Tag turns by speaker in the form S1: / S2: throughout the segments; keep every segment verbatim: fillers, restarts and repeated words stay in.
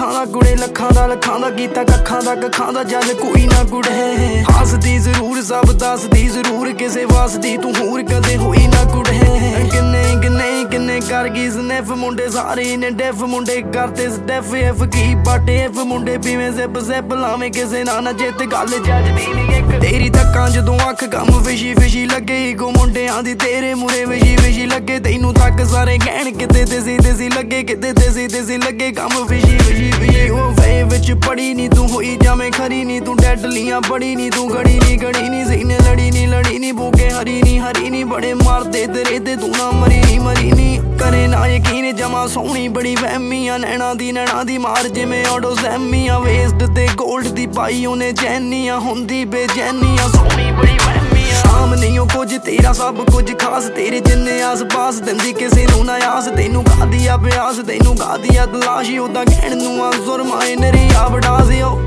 S1: ਲੱਖਾਂ ਦਾ ਕੁੜੇ ਲੱਖਾਂ ਦਾ ਲੱਖਾਂ ਦਾ ਕੀਤਾ ਕੱਖਾਂ ਦਾ ਕੱਖਾਂ ਦਾ ਜਦ ਕੋਈ ਨਾ ਕੁੜੇ ਹੱਸਦੀ ਜ਼ਰੂਰ ਸਭ ਦੱਸਦੀ ਜ਼ਰੂਰ ਕਿਸੇ ਵਾਸਦੀ ਤੂੰ ਹੋਰ ਕਦੇ ਹੋਈ ਨਾ ਕੁੜੇ ਕਿੰਨੇ ਕਿੰਨੇ ਕਿੰਨੇ ਕਰ ਗਈ ਸਨੈਫ ਮੁੰਡੇ ਸਾਰੇ ਨੇ ਡੈਫ ਮੁੰਡੇ ਕਰਦੇ ਸਟੈਫ ਐਫ ਕੀ ਬਾਟੇ ਐਫ ਮੁੰਡੇ ਪੀਵੇਂ ਜ਼ੈਪ ਜ਼ੈਪ ਲਾਵੇਂ ਕਿਸੇ ਨਾ ਨਾ ਜਿੱਤ ਗੱਲ ਜੱਜਦੀ ਨਹੀਂ ਇੱਕ ਤੇਰੀ ਤੱਕਾਂ ਜਦੋਂ ਅੱਖ ਕੰਮ ਫਿਸ਼ੀ ਫਿਸ਼ੀ ਲੱਗੇ ਈਗੋ ਮੁੰਡਿਆਂ ਦੀ ਤੇਰੇ ਮੂਰੇ ਵਿਸ਼ੀ ਵਿਸ਼ੀ ਲੱਗੇ ਤੈਨੂੰ ਤੱਕ ਸਾਰੇ ਕਹਿਣ ਕਿਤੇ ਦੇਸੀ ਦੇਸੀ ਲੱਗੇ ਕਿਤੇ ਦੇਸੀ ਦੇਸੀ ਲੱਗੇ ਕੰਮ ਫਿਸ਼ੀ ਫਿਸ਼ੀ ਫਿਸ਼ੀ ਉਹ ਵੇ ਵਿੱਚ ਪੜੀ ਨਹੀਂ ਤੂੰ ਹੋਈ ਜਾਵੇਂ ਖਰੀ ਨਹੀਂ ਤੂੰ ਡੈਡਲੀਆਂ ਬੜੀ ਨਹੀਂ ਤੂੰ ਗੜੀ ਨਹੀਂ ਗੜੀ ਨਹੀਂ ਸੀਨੇ ਲੜੀ ਨਹੀਂ ਲੜੀ ਨਹੀਂ ਬੋਕੇ ਹਰੀ ਨਹੀਂ ਹਰੀ ਨਹੀਂ ਬੜੇ ਮਾਰਦੇ ਤੇਰੇ ਤੇ ਤੂੰ ਨਾ ਮਰੀ ਨਹੀਂ ਮਰੀ ਨਹੀਂ ਕਰੇ ਨਾ ਯਕੀਨ ਜਮਾ ਸੋਹਣੀ ਬੜੀ ਵਹਿਮੀਆਂ ਨੈਣਾ ਦੀ ਨੈਣਾ ਦੀ ਮਾਰ ਜਿਵੇਂ ਆਟੋ ਸੈਮੀਆਂ ਵੇਸਟ ਤੇ ਗੋਲਡ ਦੀ ਪਾਈ ਉਹਨੇ ਚੈਨੀਆਂ ਹੁੰਦੀ ਬੇਚੈਨੀਆਂ ਸੋਹਣੀ ਬੜੀ ਵਹਿਮੀਆਂ ਆਮ ਨਹੀਂ ਉਹ ਕੁਝ ਤੇਰਾ ਸਭ ਕੁਝ ਖਾਸ ਤੇਰੇ ਜਿੰਨੇ ਆਸ ਪਾਸ ਦਿੰਦੀ ਕਿਸੇ ਨੂੰ ਨਾ ਆਸ ਤੈਨੂੰ ਗਾਦੀ ਆ ਪਿਆਸ ਤੈਨੂੰ ਗਾਦੀ ਆ ਤਲਾਸ਼ੀ ਉਦਾਂ ਕਹਿਣ ਨੂੰ ਆ ਜ਼ੁਰਮਾਏ ਨਰੀ ਆ ਵਡਾ ਦਿਓ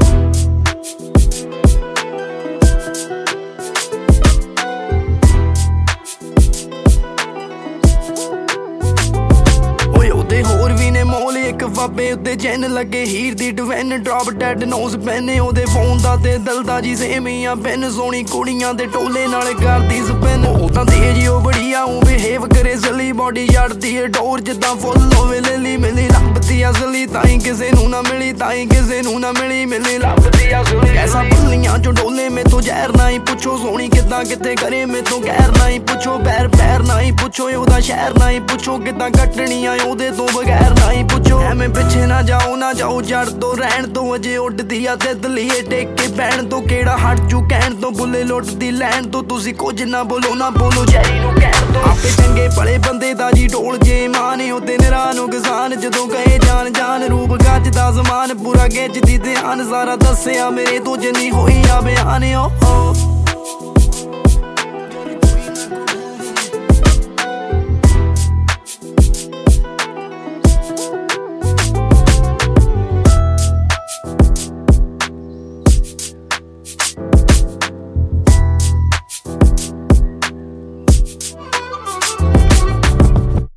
S1: ਹੋਰ ਵੀ ਨੇ ਮੋਲ ਇੱਕ ਵਾਬੇ ਉੱਤੇ ਚੈਨ ਲੱਗੇ ਹੀਰ ਦੀ ਡਿਵੈਨ ਡ੍ਰੌਪ ਡੈਡ ਨੋਜ਼ ਪੈਨੇ ਉਹਦੇ ਫੋਨ ਦਾ ਤੇ ਦਿਲ ਦਾ ਜੀ ਸੇਮੀਆਂ ਪੈਨ ਸੋਹਣੀ ਕੁੜੀਆਂ ਦੇ ਟੋਲੇ ਨਾਲ ਕਰਦੀ ਸਪੈਨ ਉਹ ਤਾਂ ਤੇਜ ਉਹ ਬੜੀ ਆ ਉਹ ਬਿਹੇਵ ਕਰੇ ਜ਼ਲੀ ਬੋਡੀ ਛੱਡਦੀ ਏ ਡੋਰ ਜਿੱਦਾਂ ਫੁੱਲ ਹੋਵੇ ਲਿਲੀ ਮਿਲੀ ਲੱਭਦੀ ਅਸਲੀ ਤਾਈ ਕਿਸੇ ਨੂੰ ਨਾ ਮਿਲੀ ਤਾਈ ਕਿਸੇ ਨੂੰ ਨਾ ਮਿਲੀ ਮਿਲੀ ਲੱਭਦੀ ਅਸਲੀ ਐਸਾ ਭੁੱਲੀਆਂ ਚੋਂ ਡੋਲੇ ਮੇਥੋਂ ਜ਼ਹਿਰ ਨਾ ਹੀ ਪੁੱਛੋ ਸੋਹਣੀ ਕਿੱਦਾਂ ਕਿਤੇ ਕਰੇ ਮੇਥੋਂ ਗੈਰ ਨਾ ਹੀ ਪੁੱਛੋ ਪੈਰ ਪੈਰ ਨਾ ਹੀ ਪੁੱਛੋ ਉਹਦਾ ਸ਼ਹਿਰ ਨਾ ਹੀ ਪੁੱਛੋ ਕਿੱਦਾਂ ਕੱਟਣੀਆਂ ਉਹਦੇ ਤੋਂ ਬਗੈਰ ਨਾ ਹੀ ਪੁੱਛੋ ਐਵੇਂ ਪਿੱਛੇ ਨਾ ਜਾਓ ਨਾ ਜਾਓ ਜੜ ਤੋਂ ਰਹਿਣ ਤੋਂ ਅਜੇ ਉੱਡਦੀ ਆ ਤਿਤਲੀਏ ਟੇਕ ਕੇ ਪੈਣ ਤੋਂ ਕਿਹੜਾ ਹਟ ਜੂ ਕਹਿਣ ਤੋਂ ਬੁੱਲੇ ਲੁੱਟਦੀ ਲੈਣ ਤੋਂ ਤੁਸੀਂ ਕੁਝ ਨਾ ਬੋਲੋ ਨਾ ਬੋਲੋ ਜੈਰੀ ਨੂੰ ਕਹਿਣ ਤੋਂ ਆਪੇ ਚੰਗੇ ਭਲੇ ਬੰਦੇ ਦਾ ਜੀ ਢੋਲ ਜੇ ਮਾਨੇ ਉਹਦੇ ਨਿਰਾ ਨੂੰ ਕਿਸਾਨ ਜਦੋਂ ਗਏ ਜਾਨ ਜਾਨ ਰੂਪ ਗੱਜ ਦਾ ਜ਼ਮਾਨ ਪੂਰਾ ਗਿੱਜਦੀ ਧਿਆਨ ਸਾਰਾ ਦੱਸਿਆ ਮੇਰੇ ਤੋਂ ਜਿੰਨੀ ਹੋਈ ਆ ਬਿਆਨ ਓ